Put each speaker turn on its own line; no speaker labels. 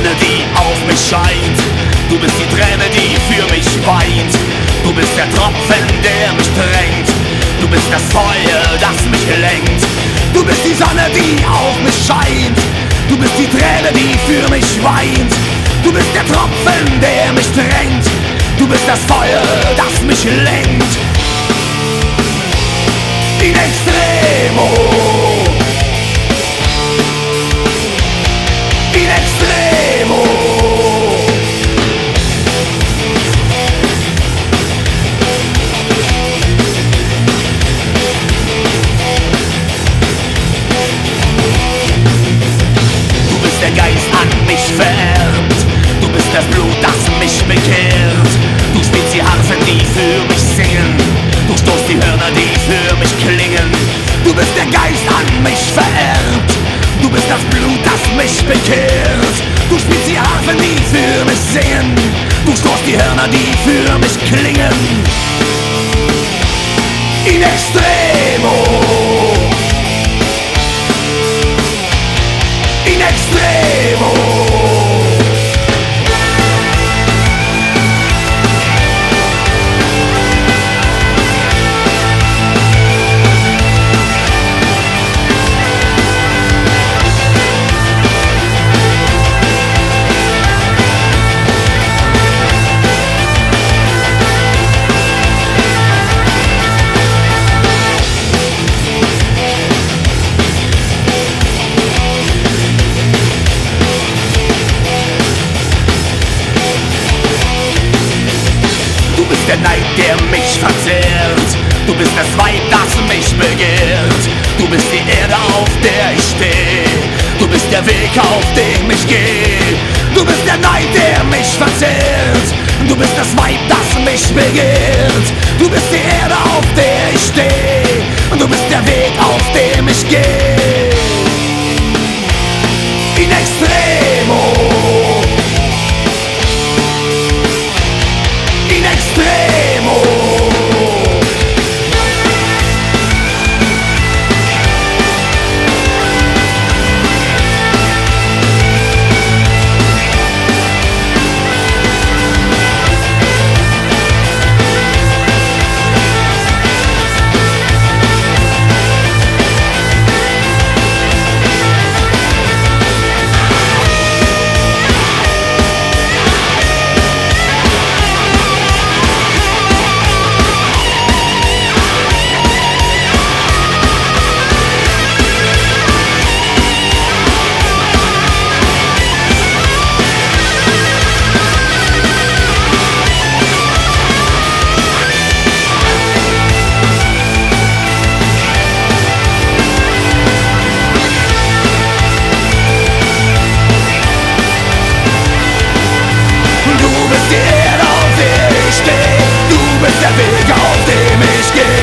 Sonne, die auf mich scheint. Du bist die Träne, die für mich weint. Du bist der Tropfen, der mich drängt. Du bist das Feuer, das mich lenkt. Du bist die Sonne, die auf mich scheint. Du bist die Träne, die für mich weint. Du bist der Tropfen, der mich drängt. Du bist das Feuer, das mich lenkt. In extremo. In extremo. Du bist der Geist an mich vererbt. Du bist das Blut, das mich bekehrt. Du spielst die Harfen, die für mich singen. Du stoßt die Hörner, die für mich klingen. Du bist der Geist an mich vererbt. Du bist das Blut, das mich bekehrt. Du spielst die Harfen, die für mich singen. Du stoßt die Hörner, die für mich klingen. In extremo. In extremo. Der Neid, der mich verzehrt. Du bist das Weib, das mich begehrt. Du bist die Erde, auf der ich stehe. Du bist der Weg, auf dem ich gehe. Du bist der Neid, der mich verzehrt. Du bist das Weib, das mich begehrt. Du bist die Erde, auf der ich stehe. Und du bist der Weg, auf dem ich gehe. In extremo. In extremo. Du bist der Weg, auf dem ich gehe.